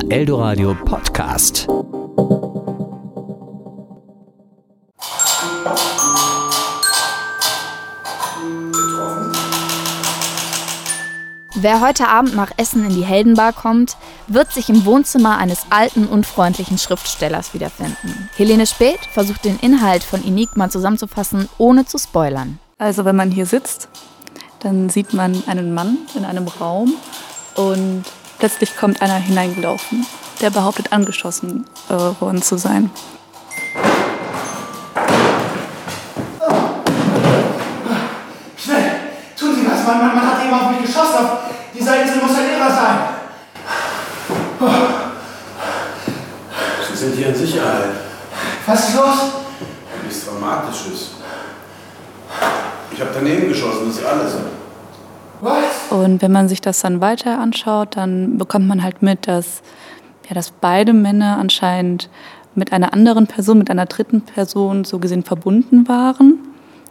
Eldoradio Podcast. Wer heute Abend nach Essen in die Heldenbar kommt, wird sich im Wohnzimmer eines alten und freundlichen Schriftstellers wiederfinden. Helene Späth versucht den Inhalt von Enigma zusammenzufassen, ohne zu spoilern. Also wenn man hier sitzt, dann sieht man einen Mann in einem Raum und plötzlich kommt einer hineingelaufen, der behauptet, angeschossen worden zu sein. Schnell, tun Sie was, man hat eben auf mich geschossen. Dieser Insel muss ein Lehrer sein. Sie sind hier in Sicherheit. Was ist los? Nichts Dramatisches. Ich habe daneben geschossen, das ist alles. Was? Und wenn man sich das dann weiter anschaut, dann bekommt man halt mit, dass beide Männer anscheinend mit einer anderen Person, mit einer dritten Person so gesehen verbunden waren.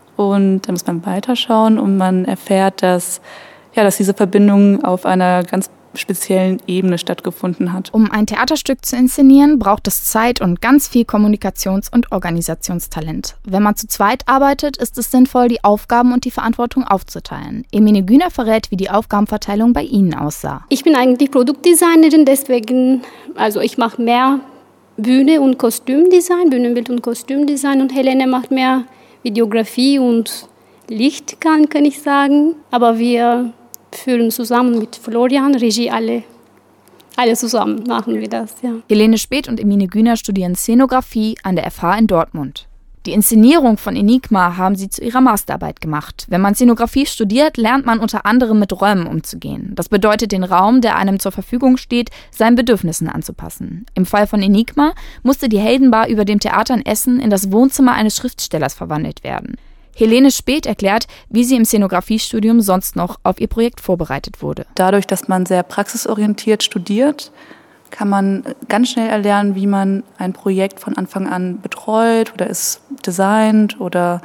Und dann muss man weiterschauen und man erfährt, dass diese Verbindung auf einer ganz speziellen Ebene stattgefunden hat. Um ein Theaterstück zu inszenieren, braucht es Zeit und ganz viel Kommunikations- und Organisationstalent. Wenn man zu zweit arbeitet, ist es sinnvoll, die Aufgaben und die Verantwortung aufzuteilen. Emine Güner verrät, wie die Aufgabenverteilung bei Ihnen aussah. Ich bin eigentlich Produktdesignerin, deswegen, ich mache mehr Bühne- und Kostümdesign, Bühnenbild- und Kostümdesign, und Helene macht mehr Videografie und Licht, kann ich sagen. Aber wir führen zusammen mit Florian, Regie, alle zusammen machen wir das, ja. Helene Späth und Emine Güner studieren Szenografie an der FH in Dortmund. Die Inszenierung von Enigma haben sie zu ihrer Masterarbeit gemacht. Wenn man Szenografie studiert, lernt man unter anderem mit Räumen umzugehen. Das bedeutet, den Raum, der einem zur Verfügung steht, seinen Bedürfnissen anzupassen. Im Fall von Enigma musste die Heldenbar über dem Theater in Essen in das Wohnzimmer eines Schriftstellers verwandelt werden. Helene Späth erklärt, wie sie im Szenografiestudium sonst noch auf ihr Projekt vorbereitet wurde. Dadurch, dass man sehr praxisorientiert studiert, kann man ganz schnell erlernen, wie man ein Projekt von Anfang an betreut oder es designt oder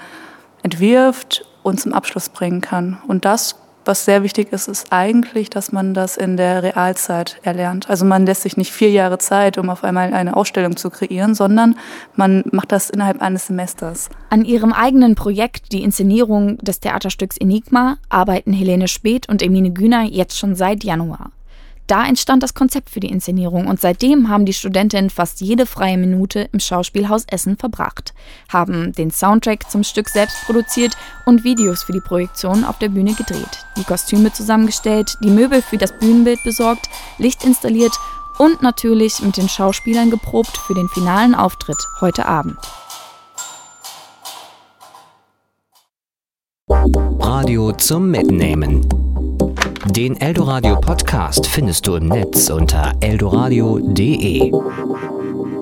entwirft und zum Abschluss bringen kann. Und das, was sehr wichtig ist, ist eigentlich, dass man das in der Realzeit erlernt. Also man lässt sich nicht 4 Jahre Zeit, um auf einmal eine Ausstellung zu kreieren, sondern man macht das innerhalb eines Semesters. An ihrem eigenen Projekt, die Inszenierung des Theaterstücks Enigma, arbeiten Helene Späth und Emine Güner jetzt schon seit Januar. Da entstand das Konzept für die Inszenierung und seitdem haben die Studentinnen fast jede freie Minute im Schauspielhaus Essen verbracht, haben den Soundtrack zum Stück selbst produziert und Videos für die Projektion auf der Bühne gedreht, die Kostüme zusammengestellt, die Möbel für das Bühnenbild besorgt, Licht installiert und natürlich mit den Schauspielern geprobt für den finalen Auftritt heute Abend. Radio zum Mitnehmen. Den Eldoradio Podcast findest du im Netz unter eldoradio.de.